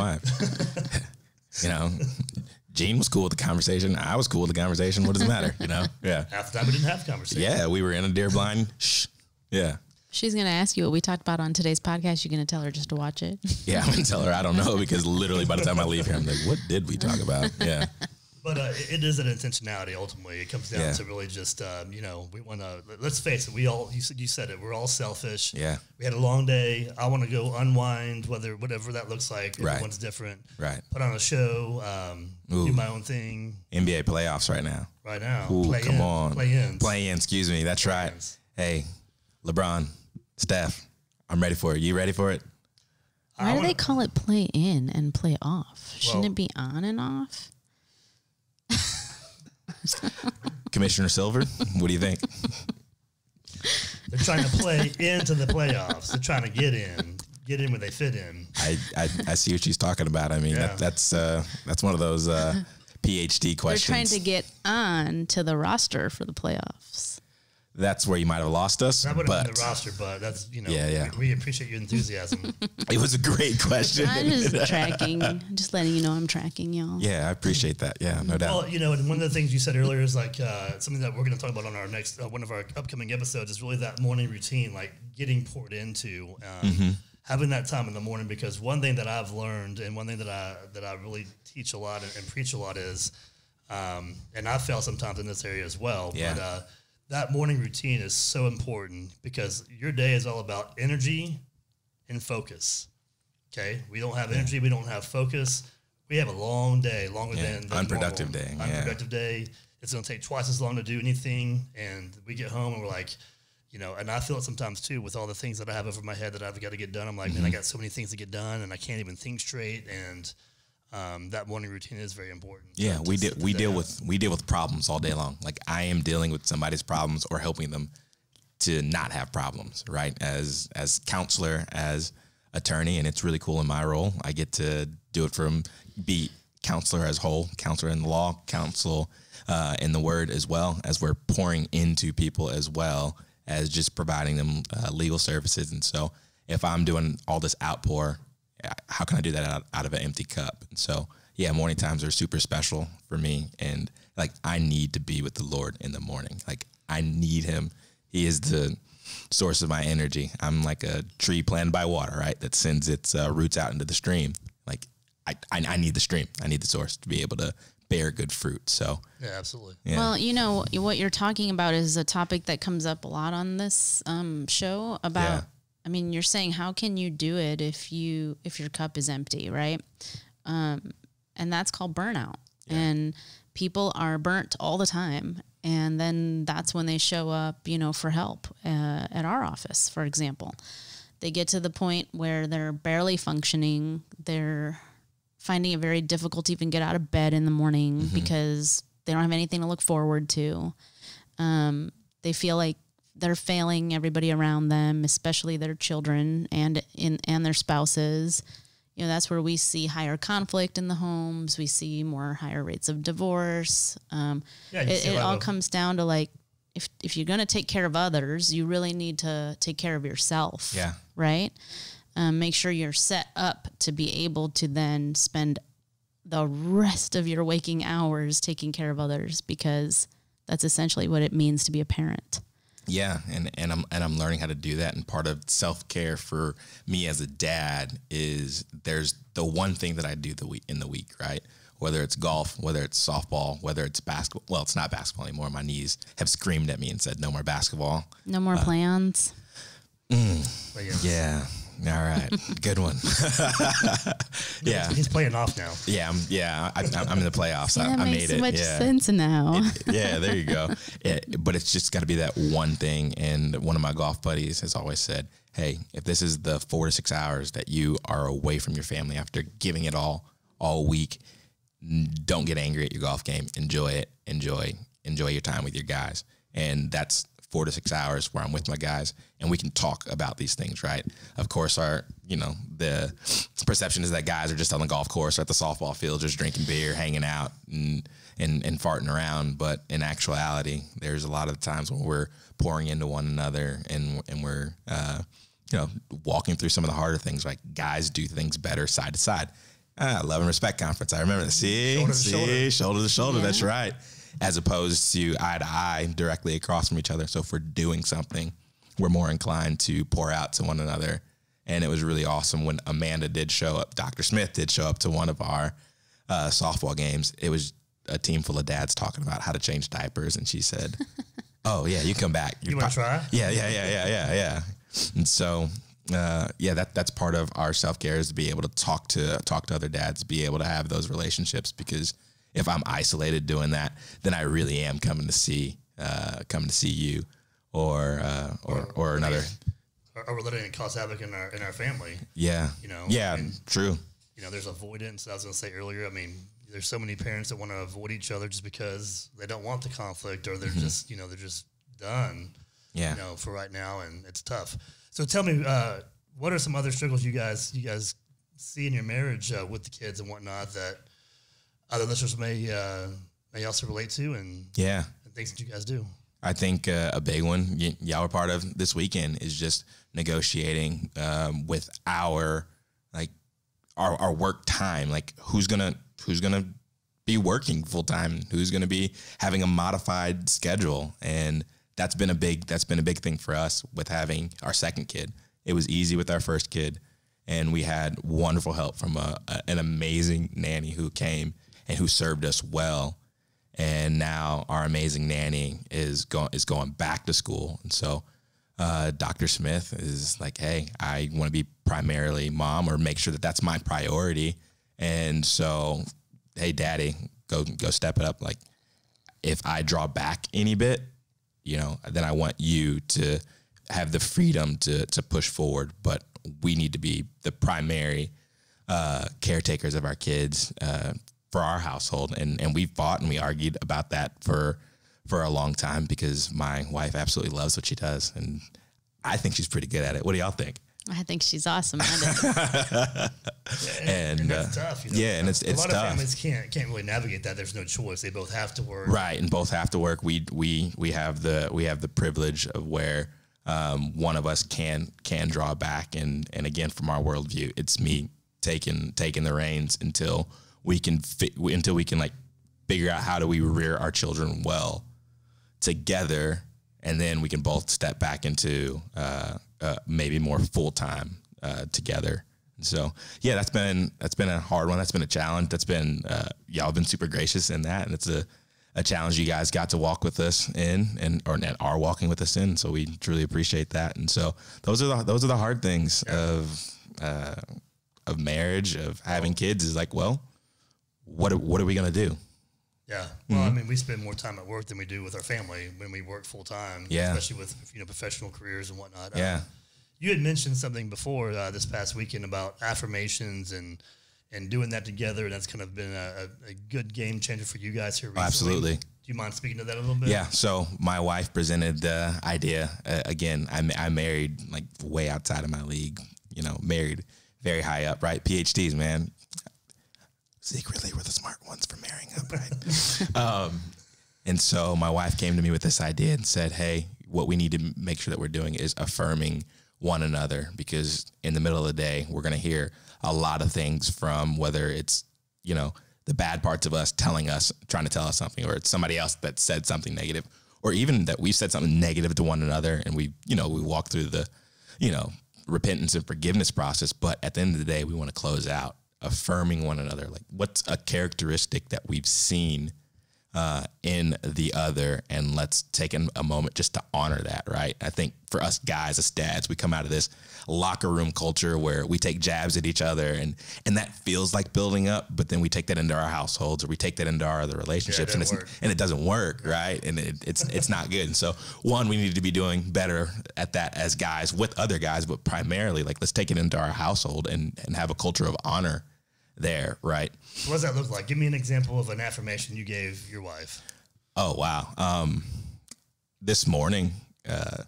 wife. You know, Gene was cool with the conversation. I was cool with the conversation. What does it matter? You know? Yeah. half the time we didn't have conversation. Yeah. We were in a deer blind. Shh. Yeah. She's going to ask you what we talked about on today's podcast. You're going to tell her just to watch it. Yeah. I'm going to tell her I don't know, because literally by the time I leave here, I'm like, what did we talk about? Yeah. But uh, it, it is an intentionality. Ultimately, it comes down Yeah. to really just um, you know, we want to. Let's face it. We all you said you said it. We're all selfish. Yeah. We had a long day. I want to go unwind, whether whatever that looks like. Right. Everyone's different. Right. Put on a show. Um, do Ooh. my own thing N B A playoffs right now. right now. Ooh, play come in, on. Play in. Play in. Excuse me. That's right. ins. Hey, LeBron, Steph, I'm ready for it. You ready for it? Why I do wanna- they call it play in and play off? Shouldn't Well- it be on and off? Commissioner Silver, what do you think? They're trying to play into the playoffs. They're trying to get in, get in where they fit in. I, I, I see what she's talking about. I mean, Yeah. that, that's uh, that's one of those uh, PhD They're questions. trying to get on to the roster for the playoffs. That's where you might have lost us. That would have been But the roster, but that's you know. Yeah, yeah. We, we appreciate your enthusiasm. it was a great question. I'm just tracking, just letting you know I'm tracking y'all. Yeah, I appreciate that. Yeah, no doubt. Well, you know, and one of the things you said earlier is like uh, something that we're going to talk about on our next uh, one of our upcoming episodes is really that morning routine, like getting poured into, um, Mm-hmm. having that time in the morning. Because one thing that I've learned, and one thing that I that I really teach a lot and, and preach a lot is, um, and I fail sometimes in this area as well. Yeah. But uh, that morning routine is so important because your day is all about energy and focus. Okay, we don't have energy, we don't have focus. We have a long day, longer Yeah, than, than unproductive normal. day, yeah. Unproductive day. It's going to take twice as long to do anything, and we get home and we're like, you know. And I feel it sometimes too with all the things that I have over my head that I've got to get done. I'm like, man, Mm-hmm. I got so many things to get done, and I can't even think straight. And um, that morning routine is very important. Yeah, to- we to deal set the we day deal up. with we deal with problems all day long. Like I am dealing with somebody's problems or helping them to not have problems, right? As as counselor, as attorney, and it's really cool in my role. I get to do it from be counselor as whole, counselor in the law, counsel uh, in the word, as well as we're pouring into people as well as just providing them uh, legal services. And so if I'm doing all this outpour, how can I do that out, out of an empty cup? And so, yeah, morning times are super special for me. And like, I need to be with the Lord in the morning. Like I need him. He is the source of my energy. I'm like a tree planted by water, right? That sends its uh, roots out into the stream. Like I, I, I need the stream. I need the source to be able to bear good fruit. So Yeah, absolutely. yeah, Well, you know, what you're talking about is a topic that comes up a lot on this um, show about, Yeah. I mean, you're saying, how can you do it if you, if your cup is empty, right? Um, and that's called burnout. And people are burnt all the time. And then that's when they show up, you know, for help uh, at our office, for example. They get to the point where they're barely functioning. They're finding it very difficult to even get out of bed in the morning mm-hmm. because they don't have anything to look forward to. Um, they feel like they're failing everybody around them, especially their children and in and their spouses. You know, that's where we see higher conflict in the homes. We see more higher rates of divorce. Um, yeah, it it all of- comes down to like, if if you're going to take care of others, you really need to take care of yourself. Yeah. Right? Um, make sure you're set up to be able to then spend the rest of your waking hours taking care of others, because that's essentially what it means to be a parent. Yeah, and, and I'm and I'm learning how to do that. And part of self-care for me as a dad is there's the one thing that I do the week in the week, right? Whether it's golf, whether it's softball, whether it's basketball. Well, it's not basketball anymore. My knees have screamed at me and said, no more basketball. No more uh, plans. Mm, yeah. All right. Good one. yeah. He's playing off now. Yeah. I'm, yeah. I, I'm in the playoffs. Yeah, I, that I makes made so it. much yeah. sense now. It, yeah. There you go. It, but it's just got to be that one thing. And one of my golf buddies has always said, hey, if this is the four to six hours that you are away from your family after giving it all, all week, don't get angry at your golf game. Enjoy it. Enjoy, enjoy your time with your guys. And that's four to six hours where I'm with my guys and we can talk about these things, right? Of course, our, you know, the perception is that guys are just on the golf course or at the softball field, just drinking beer, hanging out and, and, and farting around. But in actuality, there's a lot of times when we're pouring into one another and, and we're, uh, you know, walking through some of the harder things, like guys do things better side to side. Ah, love and respect conference. I remember that. See, shoulder to see, shoulder, shoulder to shoulder. Yeah. That's right. As opposed to eye to eye directly across from each other. So if we're doing something, we're more inclined to pour out to one another. And it was really awesome when Amanda did show up. Doctor Smith did show up to one of our uh, softball games. It was a team full of dads talking about how to change diapers. And she said, oh, yeah, you come back. You're you want to try? Yeah, yeah, yeah, yeah, yeah, yeah. And so, uh, yeah, that that's part of our self-care is to be able to talk to talk to other dads, be able to have those relationships, because if I'm isolated doing that, then I really am coming to see, uh, coming to see you, or uh, or, or or another. Or we're letting it cause havoc in our in our family. Yeah, you know. Yeah, and, true. You know, there's avoidance. I was going to say earlier. I mean, there's so many parents that want to avoid each other just because they don't want the conflict, or they're mm-hmm. just, you know, they're just done. Yeah. You know, for right now, and it's tough. So tell me, uh, what are some other struggles you guys you guys see in your marriage uh, with the kids and whatnot that other listeners may uh, may also relate to, and yeah, and things that you guys do? I think uh, a big one y- y'all are part of this weekend is just negotiating um, with our like our, our work time. Like who's gonna who's gonna be working full time? Who's gonna be having a modified schedule? And that's been a big that's been a big thing for us with having our second kid. It was easy with our first kid, and we had wonderful help from a, a, an amazing nanny who came and who served us well. And now our amazing nanny is going is going back to school. And so uh, Doctor Smith is like, hey, I want to be primarily mom, or make sure that that's my priority. And so, hey, daddy, go go step it up. Like if I draw back any bit, you know, then I want you to have the freedom to to push forward. But we need to be the primary uh, caretakers of our kids uh, for our household. And, and we fought and we argued about that for, for a long time, because my wife absolutely loves what she does. And I think she's pretty good at it. What do y'all think? I think she's awesome at it. yeah, and, and that's uh, tough. You know? Yeah, and it's it's a lot tough. of families can't can't really navigate that. There's no choice. They both have to work. Right, and both have to work. We we we have the we have the privilege of where um, one of us can can draw back, and and again, from our worldview, it's me taking taking the reins until we can fi- until we can like figure out how do we rear our children well together, and then we can both step back into uh, uh, maybe more full time uh, together. And so yeah, that's been that's been a hard one. That's been a challenge. That's been uh, y'all have been super gracious in that, and it's a a challenge you guys got to walk with us in, and or and are walking with us in. So we truly appreciate that. And so those are the those are the hard things yeah. of uh, of marriage, of having kids. Is like, well, what what are we gonna do? Yeah. Well, mm-hmm. I mean, we spend more time at work than we do with our family when we work full time. Yeah. Especially with, you know, professional careers and whatnot. Yeah. Um, you had mentioned something before uh, this past weekend about affirmations and and doing that together, and that's kind of been a, a good game changer for you guys here recently. Absolutely. Do you mind speaking to that a little bit? Yeah. So my wife presented the idea. Uh, again, I, I married like way outside of my league. You know, married very high up, right? P H Ds, man. Secretly, we're the smart ones for marrying up, right? um, and so my wife came to me with this idea and said, hey, what we need to make sure that we're doing is affirming one another, because in the middle of the day, we're going to hear a lot of things from, whether it's, you know, the bad parts of us telling us, trying to tell us something, or it's somebody else that said something negative, or even that we've said something negative to one another. And we, you know, we walk through the, you know, repentance and forgiveness process. But at the end of the day, we want to close out affirming one another. Like, what's a characteristic that we've seen uh, in the other, and let's take an, a moment just to honor that, right? I think for us guys, as dads, we come out of this locker room culture where we take jabs at each other, and and that feels like building up, but then we take that into our households, or we take that into our other relationships, yeah, and it's work. and it doesn't work, right? And it, it's it's not good. And so, one, we need to be doing better at that as guys with other guys, but primarily, like, let's take it into our household and and have a culture of honor there, right? What does that look like? Give me an example of an affirmation you gave your wife. Oh, wow. Um, this morning, uh,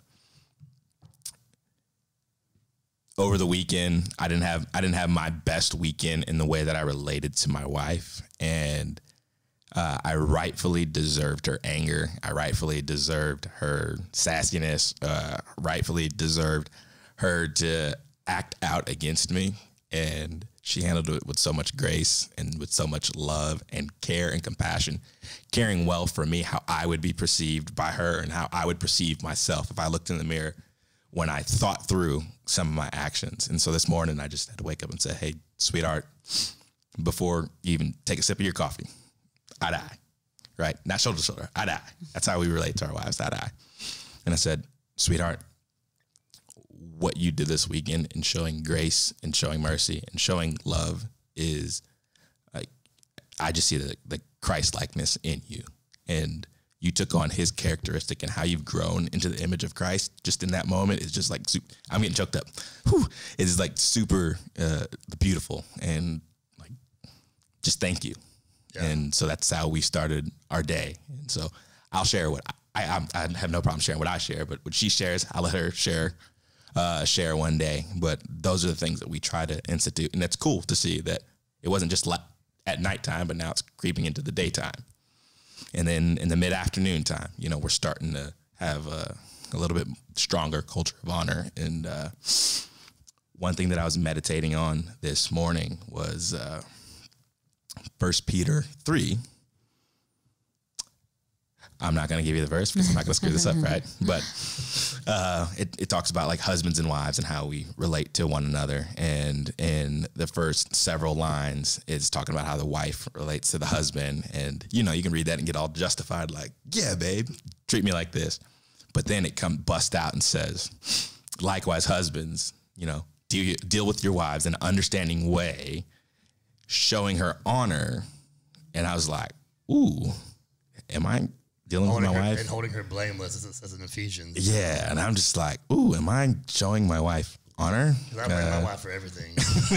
over the weekend, I didn't have I didn't have my best weekend in the way that I related to my wife, and uh, I rightfully deserved her anger. I rightfully deserved her sassiness. Uh, rightfully deserved her to act out against me, and she handled it with so much grace and with so much love and care and compassion, caring well for me, how I would be perceived by her and how I would perceive myself if I looked in the mirror when I thought through some of my actions. And so this morning I just had to wake up and say, hey, sweetheart, before you even take a sip of your coffee, I die, right? Not shoulder to shoulder, I die. That's how we relate to our wives, I die. And I said, sweetheart, what you did this weekend in showing grace and showing mercy and showing love is like, I just see the, the Christ likeness in you, and you took on his characteristic, and how you've grown into the image of Christ just in that moment is just like, I'm getting choked up. Whew. It is like super uh, beautiful, and like, just thank you. Yeah. And so that's how we started our day. And so I'll share what I, I, I have no problem sharing what I share, but what she shares, I'll let her share Uh, share one day. But those are the things that we try to institute, and it's cool to see that it wasn't just la- at nighttime, but now it's creeping into the daytime, and then in the mid-afternoon time, you know, we're starting to have a, a little bit stronger culture of honor. And uh, one thing that I was meditating on this morning was uh, First Peter three. I'm not going to give you the verse because I'm not going to screw this up, right? But uh, it, it talks about like husbands and wives and how we relate to one another. And in the first several lines, it's talking about how the wife relates to the husband. And, you know, you can read that and get all justified, like, yeah, babe, treat me like this. But then it come bust out and says, likewise, husbands, you know, deal, deal with your wives in an understanding way, showing her honor. And I was like, ooh, am I dealing holding with my her, wife and holding her blameless, as it says in Ephesians? Yeah, and I'm just like, ooh, am I showing my wife honor? I blame uh, my wife for everything.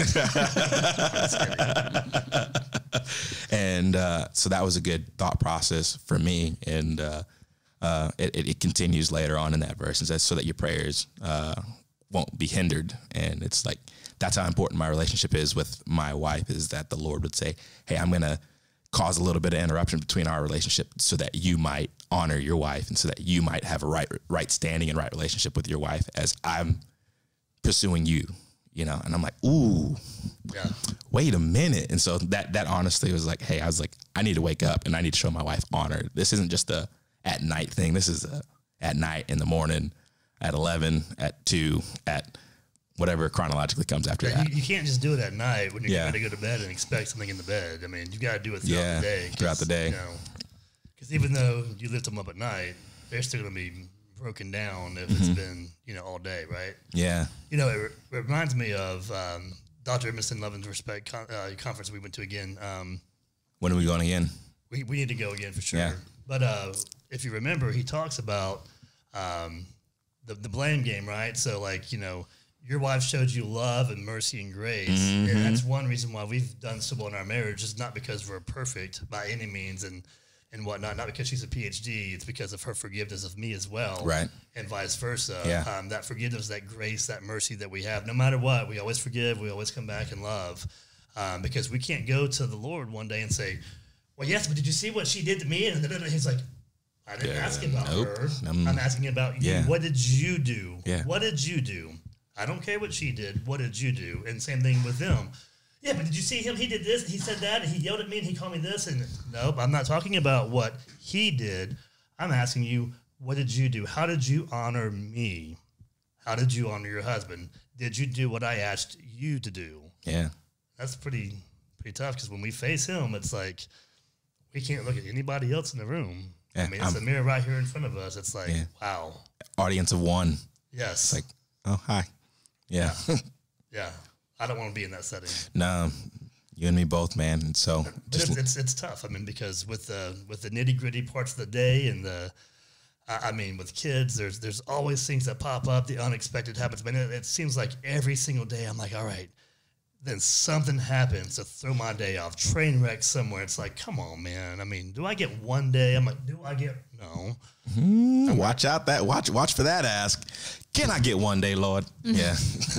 And uh, so that was a good thought process for me, and uh, uh, it, it, it continues later on in that verse and says, so that your prayers uh, won't be hindered. And it's like, that's how important my relationship is with my wife, is that the Lord would say, hey, I'm going to cause a little bit of interruption between our relationship so that you might honor your wife, and so that you might have a right right standing and right relationship with your wife as I'm pursuing you, you know? And I'm like, ooh, yeah. Wait a minute. And so that that honestly was like, hey, I was like, I need to wake up and I need to show my wife honor. This isn't just a at night thing. This is a at night, in the morning, at eleven, at two, at whatever chronologically comes after yeah, that. You, you can't just do it at night when you're Yeah. going to go to bed and expect something in the bed. I mean, you got to do it throughout Yeah, the day. throughout the day. You know, because even though you lift them up at night, they're still going to be broken down if Mm-hmm. it's been, you know, all day, right? Yeah. You know, it, re- it reminds me of um, Doctor Emerson Love and Respect con- uh, conference we went to again. Um, When are we going again? we, we need to go again for sure. Yeah. But uh, if you remember, he talks about um, the, the blame game, right? So, like, you know, your wife showed you love and mercy and grace. Mm-hmm. And that's one reason why we've done so well in our marriage is not because we're perfect by any means and, and whatnot, not because she's a P H D. It's because of her forgiveness of me as well. Right. And vice versa. Yeah. Um, that forgiveness, that grace, that mercy that we have, no matter what, we always forgive. We always come back and love um, because we can't go to the Lord one day and say, well, yes, but did you see what she did to me? And then he's like, I didn't yeah, ask about nope. her. Um, I'm asking about you. yeah. What did you do? Yeah. What did you do? I don't care what she did. What did you do? And same thing with them. Yeah, but did you see him? He did this, and he said that, and he yelled at me, and he called me this. And nope, I'm not talking about what he did. I'm asking you, what did you do? How did you honor me? How did you honor your husband? Did you do what I asked you to do? Yeah. That's pretty pretty tough because when we face him, it's like we can't look at anybody else in the room. Yeah, I mean, it's I'm, a mirror right here in front of us. It's like, yeah. wow. Audience of one. Yes. It's like, oh, hi. Yeah. Yeah. I don't want to be in that setting. No, you and me both, man. And so But just it's, it's it's tough. I mean, because with the with the nitty gritty parts of the day and the, I I mean, with kids, there's there's always things that pop up. The unexpected happens. But it, it seems like every single day, I'm like, all right. Then something happens to throw my day off. Train wreck somewhere. It's like, come on, man. I mean, do I get one day? I'm like, do I get no? mm, watch out that watch watch for that ask. Can I get one day, Lord? Yeah.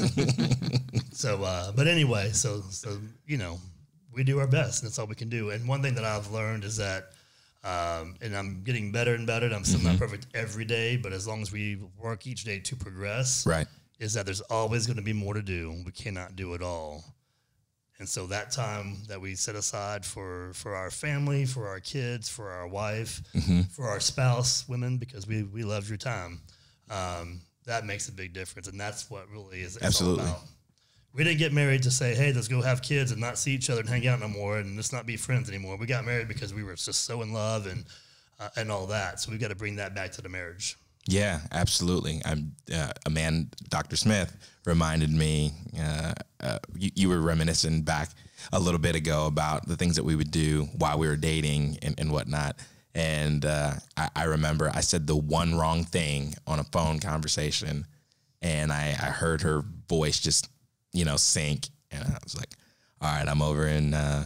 So, uh, but anyway, so so you know, we do our best, and that's all we can do. And one thing that I've learned is that, um, and I'm getting better and better. And I'm still mm-hmm. not perfect every day, but as long as we work each day to progress, right, is that there's always going to be more to do. We cannot do it all. And so that time that we set aside for, for our family, for our kids, for our wife, mm-hmm. for our spouse, women, because we, we love your time, um, that makes a big difference. And that's what really is absolutely all about. We didn't get married to say, hey, let's go have kids and not see each other and hang out no more and let's not be friends anymore. We got married because we were just so in love and uh, and all that. So we've got to bring that back to the marriage. Yeah, absolutely. I'm uh, a man, Doctor Smith reminded me, uh, uh, you, you were reminiscing back a little bit ago about the things that we would do while we were dating and, and whatnot. And uh, I, I remember I said the one wrong thing on a phone conversation and I, I heard her voice just, you know, sink. And I was like, all right, I'm over in, uh,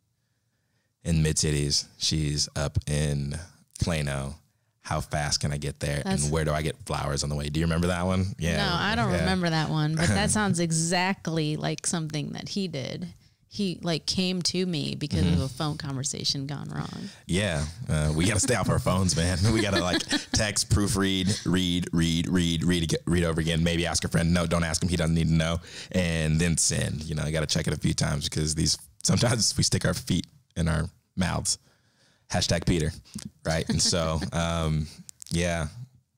in Mid-Cities. She's up in Plano. How fast can I get there? That's, and where do I get flowers on the way? Do you remember that one? Yeah. No, I don't yeah. remember that one, but that sounds exactly like something that he did. He like came to me because mm-hmm. of a phone conversation gone wrong. Yeah. Uh, we got to stay off our phones, man. We got to like text, proofread, read, read, read, read, read over again. Maybe ask a friend. No, don't ask him. He doesn't need to know. And then send, you know, I got to check it a few times because these, sometimes we stick our feet in our mouths. Hashtag Peter, right? And so, um, yeah,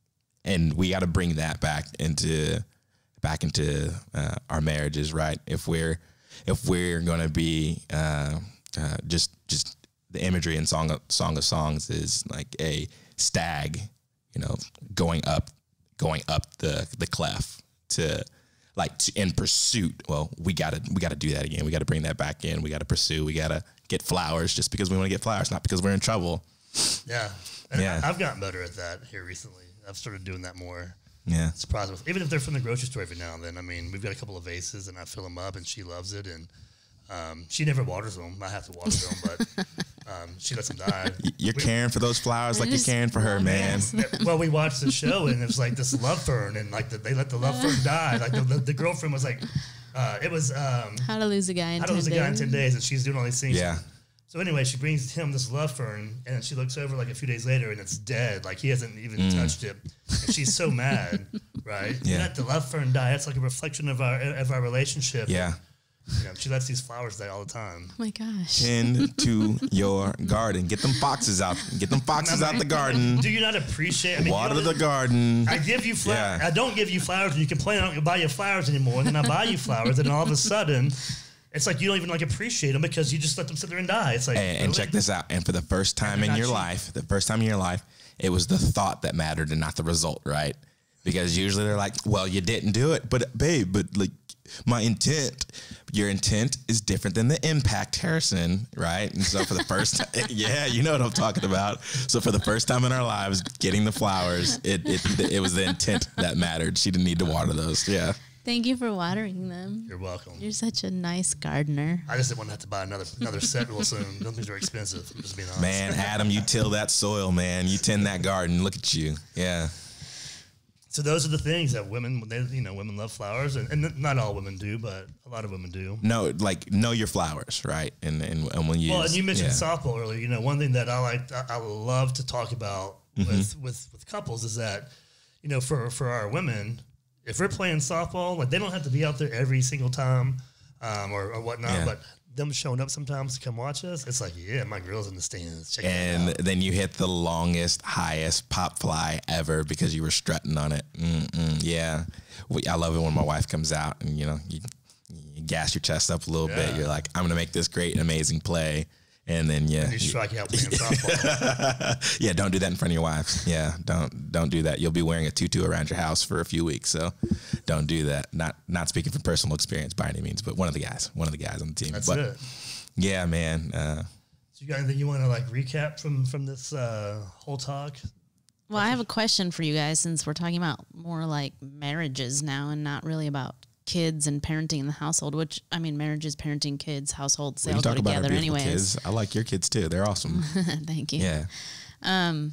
and we got to bring that back into back into uh, our marriages, right? If we're if we're going to be uh, uh, just just the imagery in Song of, Song of Songs is like a stag, you know, going up, going up the the cleft to like to, in pursuit. Well, we gotta we gotta do that again. We gotta bring that back in. We gotta pursue. We gotta get flowers just because we want to get flowers, not because we're in trouble. Yeah. And yeah. I've gotten better at that here recently. I've started doing that more. Yeah. Surprised with, even if they're from the grocery store every now and then. I mean, we've got a couple of vases and I fill them up and she loves it. And um, she never waters them. I have to water them, but um, she lets them die. You're we, caring for those flowers like you're caring for her, man. Well, we watched the show and it was like this love fern and like the, they let the love fern die. Like the, the, the girlfriend was like, uh, it was um, How to Lose a Guy in How ten to Lose a Guy in ten days. And she's doing all these things. Yeah. So anyway, she brings him this love fern, and she looks over like a few days later, and it's dead. Like he hasn't even mm. touched it, and she's so mad, right? Yeah. You let the love fern die. It's like a reflection of our of our relationship. Yeah. You know, she lets these flowers die all the time. Oh my gosh! Tend to your garden. Get them foxes out. Get them foxes out the garden. Do you not appreciate? I mean, water you know, the garden. I give you flowers. Yeah. I don't give you flowers, and you complain I don't buy you flowers anymore. And then I buy you flowers, and then all of a sudden. It's like you don't even like appreciate them because you just let them sit there and die. It's like, and, and really? check this out. And for the first time in your cheap. life, the first time in your life, it was the thought that mattered and not the result, right? Because usually they're like, well, you didn't do it, but babe, but like, my intent, your intent is different than the impact, Harrison, right? And so for the first time, yeah, you know what I'm talking about. So for the first time in our lives, getting the flowers, it, it, it was the intent that mattered. She didn't need to water those. Yeah. Thank you for watering them. You're welcome. You're such a nice gardener. I just didn't want to have to buy another another set real soon. Those things are expensive. I'm just being honest. Man, Adam, you till that soil, man. You tend that garden. Look at you. Yeah. So those are the things that women, they, you know, women love flowers, and, and not all women do, but a lot of women do. No, like know your flowers, right? And and, and when you well, and you mentioned yeah. softball earlier. You know, one thing that I like, I, I love to talk about mm-hmm. with, with with couples is that, you know, for for our women, if we're playing softball, like they don't have to be out there every single time, um, or, or whatnot, yeah. but them showing up sometimes to come watch us, it's like, yeah, my girl's in the stands. Check and it out. Then you hit the longest, highest pop fly ever because you were strutting on it. Mm-mm, yeah. We, I love it when my wife comes out and, you know, you, you gas your chest up a little yeah. bit. You're like, I'm going to make this great and amazing play. And then, yeah. And you strike out playing softball. Yeah, don't do that in front of your wife. Yeah, don't don't do that. You'll be wearing a tutu around your house for a few weeks, so don't do that. Not not speaking from personal experience by any means, but one of the guys, one of the guys on the team. That's but, it. Yeah, man. Uh, so you got anything you want to like recap from from this uh, whole talk? Well, I have a question for you guys since we're talking about more like marriages now and not really about kids and parenting in the household, which I mean, marriages, parenting, kids, households, they all go together anyways. Kids. I like your kids too. They're awesome. Thank you. Yeah. Um,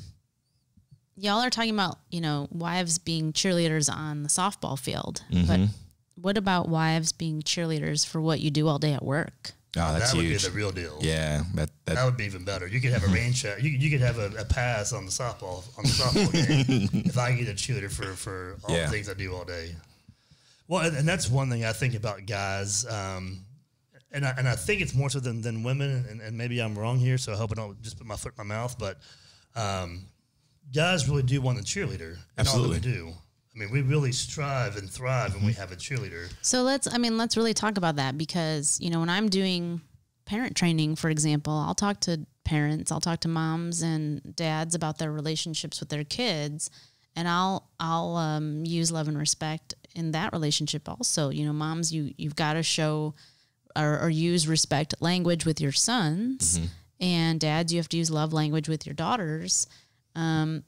y'all are talking about, you know, wives being cheerleaders on the softball field, mm-hmm. but what about wives being cheerleaders for what you do all day at work? Oh, that's that would huge. be the real deal. Yeah, that that, that would be even better. You could have a rain check. You, you could have a, a pass on the softball on the softball game if I get a cheerleader for for all yeah. the things I do all day. Well, and, and that's one thing I think about guys, um, and I and I think it's more so than, than women, and, and maybe I'm wrong here, so I hope I don't just put my foot in my mouth, but um, guys really do want a cheerleader. Absolutely. And all that we do. I mean, we really strive and thrive when we have a cheerleader. So let's, I mean, let's really talk about that because, you know, when I'm doing parent training, for example, I'll talk to parents, I'll talk to moms and dads about their relationships with their kids, and I'll I'll um, use love and respect in that relationship also. You know, moms, you, you've got to show or, or use respect language with your sons, mm-hmm. and dads, you have to use love language with your daughters. Um,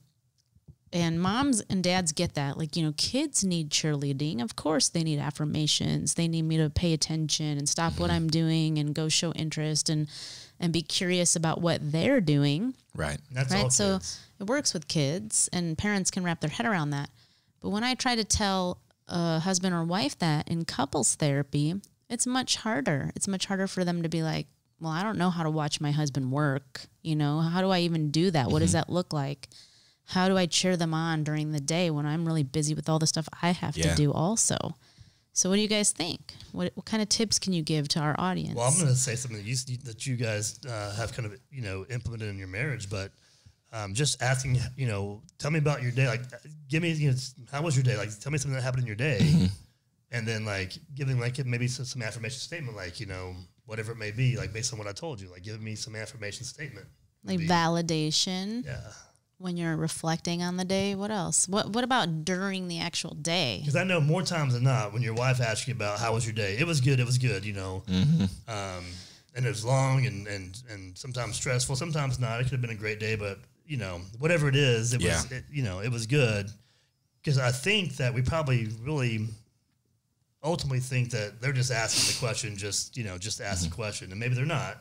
and moms and dads get that. Like, you know, kids need cheerleading. Of course they need affirmations. They need me to pay attention and stop mm-hmm. what I'm doing and go show interest and, and be curious about what they're doing. Right. That's right. all So kids. It works with kids and parents can wrap their head around that. But when I try to tell a husband or wife that in couples therapy, it's much harder. It's much harder for them to be like, well, I don't know how to watch my husband work. You know, how do I even do that? Mm-hmm. What does that look like? How do I cheer them on during the day when I'm really busy with all the stuff I have yeah. to do also? So what do you guys think? What what kind of tips can you give to our audience? Well, I'm going to say something that you, that you guys uh, have kind of, you know, implemented in your marriage, but um, just asking, you know, tell me about your day. Like, give me, you know, how was your day? Like, tell me something that happened in your day. Mm-hmm. And then, like, giving, like, maybe some, some affirmation statement, like, you know, whatever it may be, like, based on what I told you. Like, give me some affirmation statement. Like maybe. Validation. Yeah. When you're reflecting on the day, what else? What What about during the actual day? Because I know more times than not, when your wife asks you about how was your day, it was good, it was good, you know. Mm-hmm. Um, and it was long and, and, and sometimes stressful, sometimes not. It could have been a great day, but, you know, whatever it is, it yeah. was, it, you know, it was good. Because I think that we probably really ultimately think that they're just asking the question, just, you know, just ask mm-hmm. the question. And maybe they're not.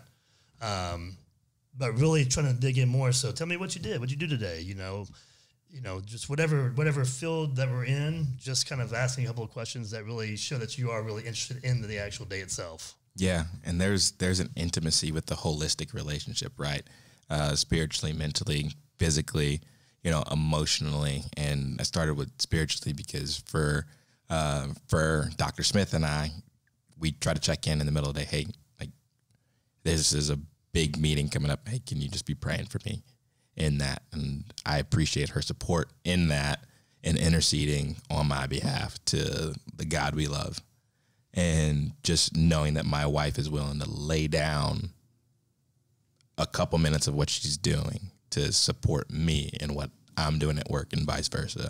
Um But really trying to dig in more. So tell me what you did. What you do today? You know, you know, just whatever whatever field that we're in. Just kind of asking a couple of questions that really show that you are really interested in the actual day itself. Yeah, and there's there's an intimacy with the holistic relationship, right? Uh, spiritually, mentally, physically, you know, emotionally. And I started with spiritually because for uh, for Doctor Smith and I, we try to check in in the middle of the day. Hey, like this is a big meeting coming up. Hey, can you just be praying for me in that? And I appreciate her support in that and interceding on my behalf to the God we love. And just knowing that my wife is willing to lay down a couple minutes of what she's doing to support me in what I'm doing at work and vice versa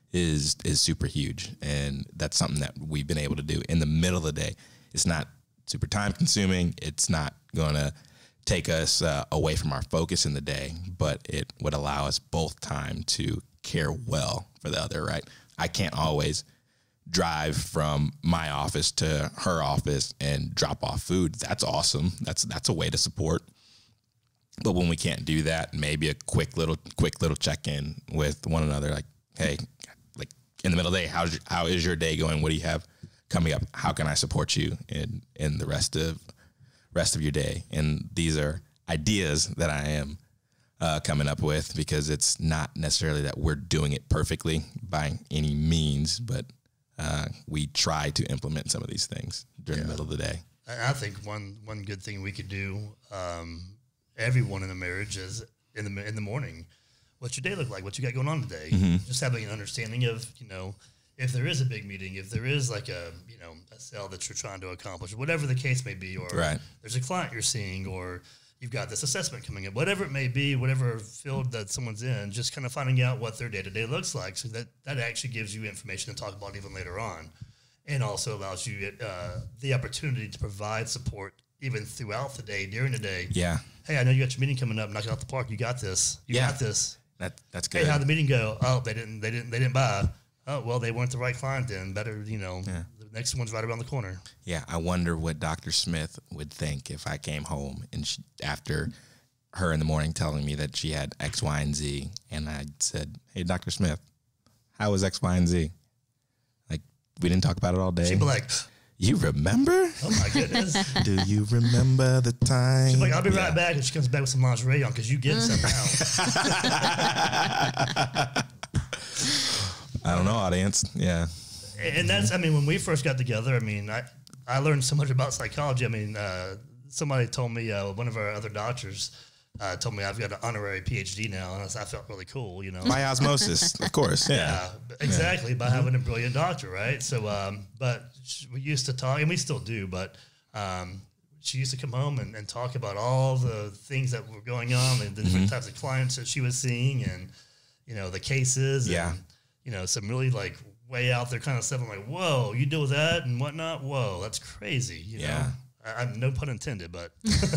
is is super huge, and that's something that we've been able to do in the middle of the day. It's not super time consuming. It's not going to take us uh, away from our focus in the day, but it would allow us both time to care well for the other, right? I can't always drive from my office to her office and drop off food. That's awesome. That's that's a way to support. But when we can't do that, maybe a quick little quick little check-in with one another, like, hey, like in the middle of the day, how's your, how is your day going? What do you have coming up? How can I support you in in the rest of rest of your day? And these are ideas that I am uh, coming up with, because it's not necessarily that we're doing it perfectly by any means, but uh, we try to implement some of these things during yeah. the middle of the day. I think one one good thing we could do, um, everyone in a marriage, is in the in the morning, what's your day look like? What you got going on today? Mm-hmm. Just having an understanding of, you know, if there is a big meeting, if there is like a, you know, a sale that you're trying to accomplish, whatever the case may be, or right. there's a client you're seeing, or you've got this assessment coming up, whatever it may be, whatever field that someone's in, just kind of finding out what their day-to-day looks like, so that that actually gives you information to talk about even later on, and also allows you uh, the opportunity to provide support even throughout the day, during the day. Yeah. Hey, I know you got your meeting coming up. Knock it out the park. You got this. You yeah. got this. That that's good. Hey, how'd the meeting go? Oh, they didn't. They didn't. They didn't buy. Oh, well, they weren't the right client then. Better, you know, yeah. the next one's right around the corner. Yeah, I wonder what Doctor Smith would think if I came home and she, after her in the morning telling me that she had X, Y, and Z, and I said, hey, Doctor Smith, how was X, Y, and Z? Like, we didn't talk about it all day. She'd be like, you remember? Oh, my goodness. Do you remember the time? She's like, I'll be yeah. right back. And she comes back with some lingerie on, because you get some now. I don't know, audience. Yeah. And that's, I mean, when we first got together, I mean, I, I learned so much about psychology. I mean, uh, somebody told me, uh, one of our other doctors uh, told me I've got an honorary P H D now, and I, I felt really cool, you know. By osmosis, of course. Yeah, yeah exactly, yeah. by having a brilliant doctor, right? So, um, but we used to talk, and we still do, but um, she used to come home and, and talk about all the things that were going on, and the different mm-hmm. types of clients that she was seeing, and, you know, the cases, yeah. and, you know, some really, like, way out there kind of stuff. I'm like, whoa, you deal with that and whatnot? Whoa, that's crazy, you yeah. know? I, I'm no pun intended, but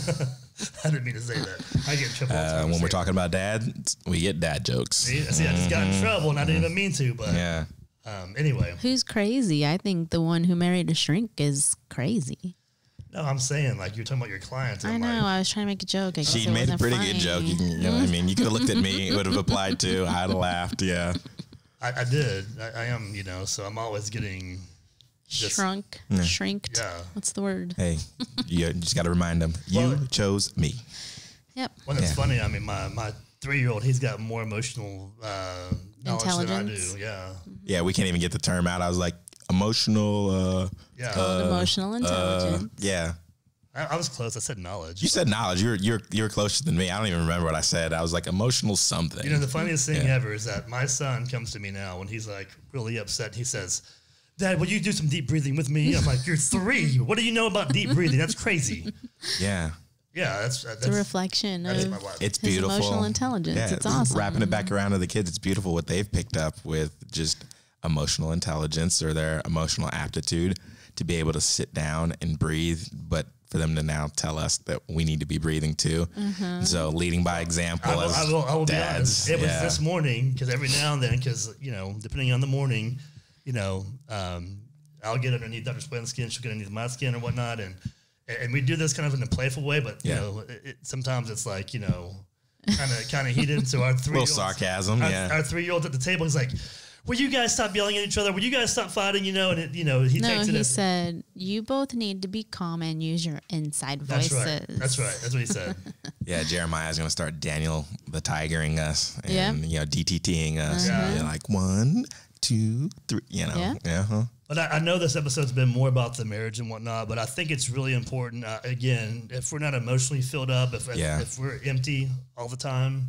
I didn't mean to say that. I get in trouble. Uh, when we're talking about dad, we get dad jokes. See, see I just got in trouble, and I didn't even mean to, but yeah. um, anyway. Who's crazy? I think the one who married a shrink is crazy. No, I'm saying, like, you're talking about your clients. I I'm know. like, I was trying to make a joke. I guess she it made a wasn't pretty funny. good joke. You, can, you know what I mean? You could have looked at me. It would have applied to. I'd have laughed. Yeah. I, I did. I, I am, you know, so I'm always getting just, shrunk, yeah. shrinked. Yeah. What's the word? Hey, you just got to remind them, you well, chose me. Yep. Well, it's yeah. funny. I mean, my, my three-year-old, he's got more emotional uh, knowledge than I do. Yeah. Yeah, we can't even get the term out. I was like, emotional. Uh, yeah. Uh, emotional intelligence. Uh, yeah. I, I was close. I said knowledge. You said knowledge. You're you're you're closer than me. I don't even remember what I said. I was like emotional something. You know, the funniest thing yeah. ever is that my son comes to me now when he's like really upset. He says, Dad, will you do some deep breathing with me? I'm like, you're three. What do you know about deep breathing? That's crazy. Yeah. Yeah, that's, that's it's a reflection that of it's his beautiful. emotional intelligence. Yeah, it's awesome. Wrapping it back around to the kids, it's beautiful what they've picked up with just emotional intelligence or their emotional aptitude to be able to sit down and breathe, but for them to now tell us that we need to be breathing too. Mm-hmm. So leading by example. I will, as I will, I will dads, be honest. It yeah. was this morning, because every now and then, because, you know, depending on the morning, you know, um, I'll get underneath Doctor Swealin's skin, she'll get underneath my skin or whatnot, and and we do this kind of in a playful way, but, you yeah. know, it, it, sometimes it's like, you know, kind of kind of heated. So our three little sarcasm, our, yeah. Our three-year-old at the table is like, will you guys stop yelling at each other? Will you guys stop fighting? You know, and it, you know, he no, takes it he as, said, you both need to be calm and use your inside that's voices. Right. That's right. That's what he said. Yeah, Jeremiah's going to start Daniel the Tigering us and, yeah. you know, D T T-ing us. Uh-huh. And you're like, one, two, three, you know. Yeah. yeah huh? But I, I know this episode's been more about the marriage and whatnot, but I think it's really important, uh, again, if we're not emotionally filled up, if, yeah. if, if we're empty all the time,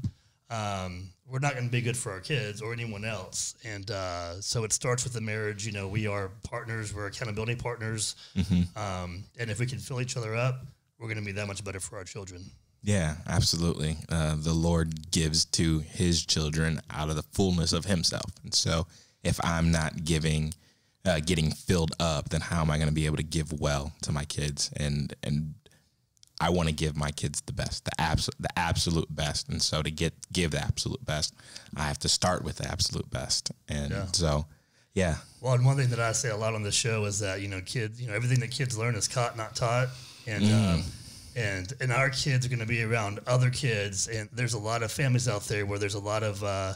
um, we're not going to be good for our kids or anyone else. And uh, so it starts with the marriage. You know, we are partners. We're accountability partners. Mm-hmm. Um, and if we can fill each other up, we're going to be that much better for our children. Yeah, absolutely. Uh, the Lord gives to his children out of the fullness of himself. And so if I'm not giving, uh, getting filled up, then how am I going to be able to give well to my kids? And, and I want to give my kids the best, the absolute, the absolute best. And so to get, give the absolute best, I have to start with the absolute best. And yeah. so, yeah. Well, and one thing that I say a lot on the show is that, you know, kids, you know, everything that kids learn is caught, not taught. And, mm. um, and, and our kids are going to be around other kids. And there's a lot of families out there where there's a lot of, uh,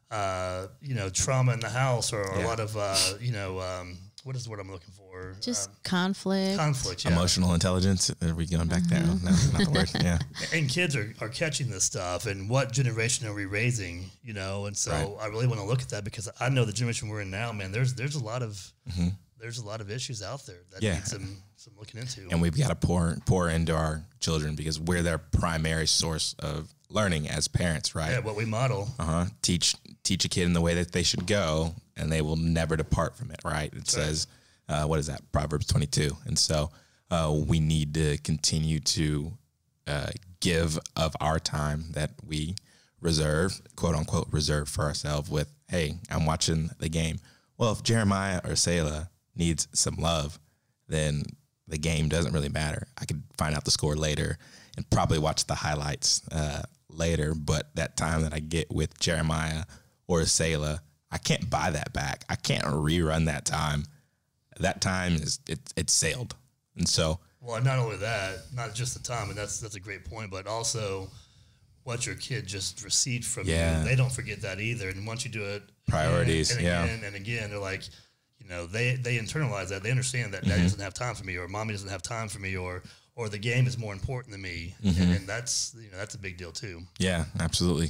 uh, you know, trauma in the house, or, or yeah. a lot of, uh, you know, um, what is the word I'm looking for? Just um, conflict. Conflict, yeah. Emotional intelligence. Are we going back mm-hmm. there? No, not the word. Yeah. And kids are, are catching this stuff. And what generation are we raising, you know? And so right. I really want to look at that, because I know the generation we're in now, man, there's there's a lot of mm-hmm. there's a lot of issues out there that yeah. need some, some looking into. And we've got to pour pour into our children, because we're their primary source of learning as parents, right? Yeah, what we model. Uh-huh. Teach teach a kid in the way that they should go, and they will never depart from it, right? It That's says, right. Uh, what is that? Proverbs twenty-two. And so uh, we need to continue to uh, give of our time that we reserve, quote unquote, reserve for ourselves with, hey, I'm watching the game. Well, if Jeremiah or Selah needs some love, then the game doesn't really matter. I could find out the score later and probably watch the highlights uh, later. But that time that I get with Jeremiah or Selah, I can't buy that back. I can't rerun that time. That time is it, it's sailed. And so, well, not only that, not just the time, and that's that's a great point, but also what your kid just received from yeah. you. They don't forget that either. And once you do it priorities, again and yeah, again and again, they're like, you know, they they internalize that. They understand that mm-hmm. Daddy doesn't have time for me, or Mommy doesn't have time for me, or or the game is more important than me, mm-hmm. and, and that's you know that's a big deal too. Yeah, absolutely.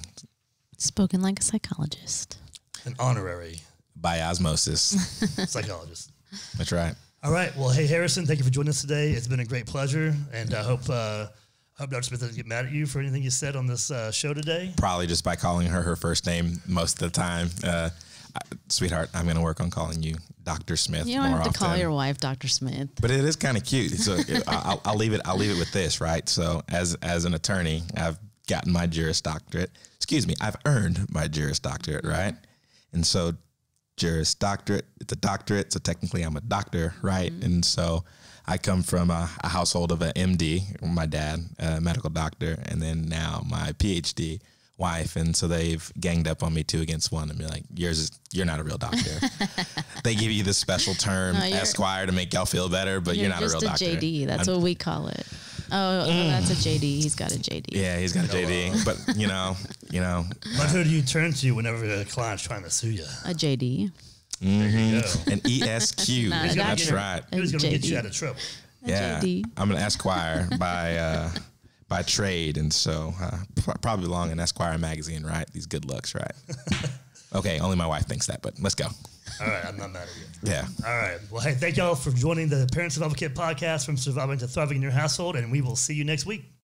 Spoken like a psychologist. An honorary by osmosis psychologist. That's right. All right. Well, hey Harrison, thank you for joining us today. It's been a great pleasure, and I hope uh, I hope Doctor Smith doesn't get mad at you for anything you said on this uh, show today. Probably just by calling her her first name most of the time. Uh, sweetheart, I'm going to work on calling you Doctor Smith. You don't more have to often. call your wife Doctor Smith. But it is kind of cute. So I'll, I'll leave it. I'll leave it with this, right? So as as an attorney, I've gotten my Juris Doctorate. Excuse me, I've earned my Juris Doctorate, right? And so Juris Doctorate, it's a doctorate, so technically I'm a doctor, right? Mm-hmm. And so I come from a, a household of an M D, my dad, a medical doctor, and then now my P H D wife, and so they've ganged up on me two against one and be like, yours is, you're not a real doctor. They give you the special term no, Esquire to make y'all feel better, but you're, you're not a real doctor. Just a J D, that's I'm, what we call it. Oh, mm. oh, that's a J D. He's got a J D. Yeah, he's got a J D. But you know, you know. But who do you turn to whenever a client's trying to sue you? A J D. Mm-hmm. There you go. An E S Q. No, that's get, right. Who's going to get you out of trouble? A yeah, J D. I'm an Esquire by uh, by trade, and so uh, pr- probably belong in Esquire magazine, right? These good looks, right? Okay, only my wife thinks that, but let's go. All right, I'm not mad at you. Yeah. All right. Well, hey, thank y'all for joining the Parent Survival Kit podcast, from surviving to thriving in your household, and we will see you next week.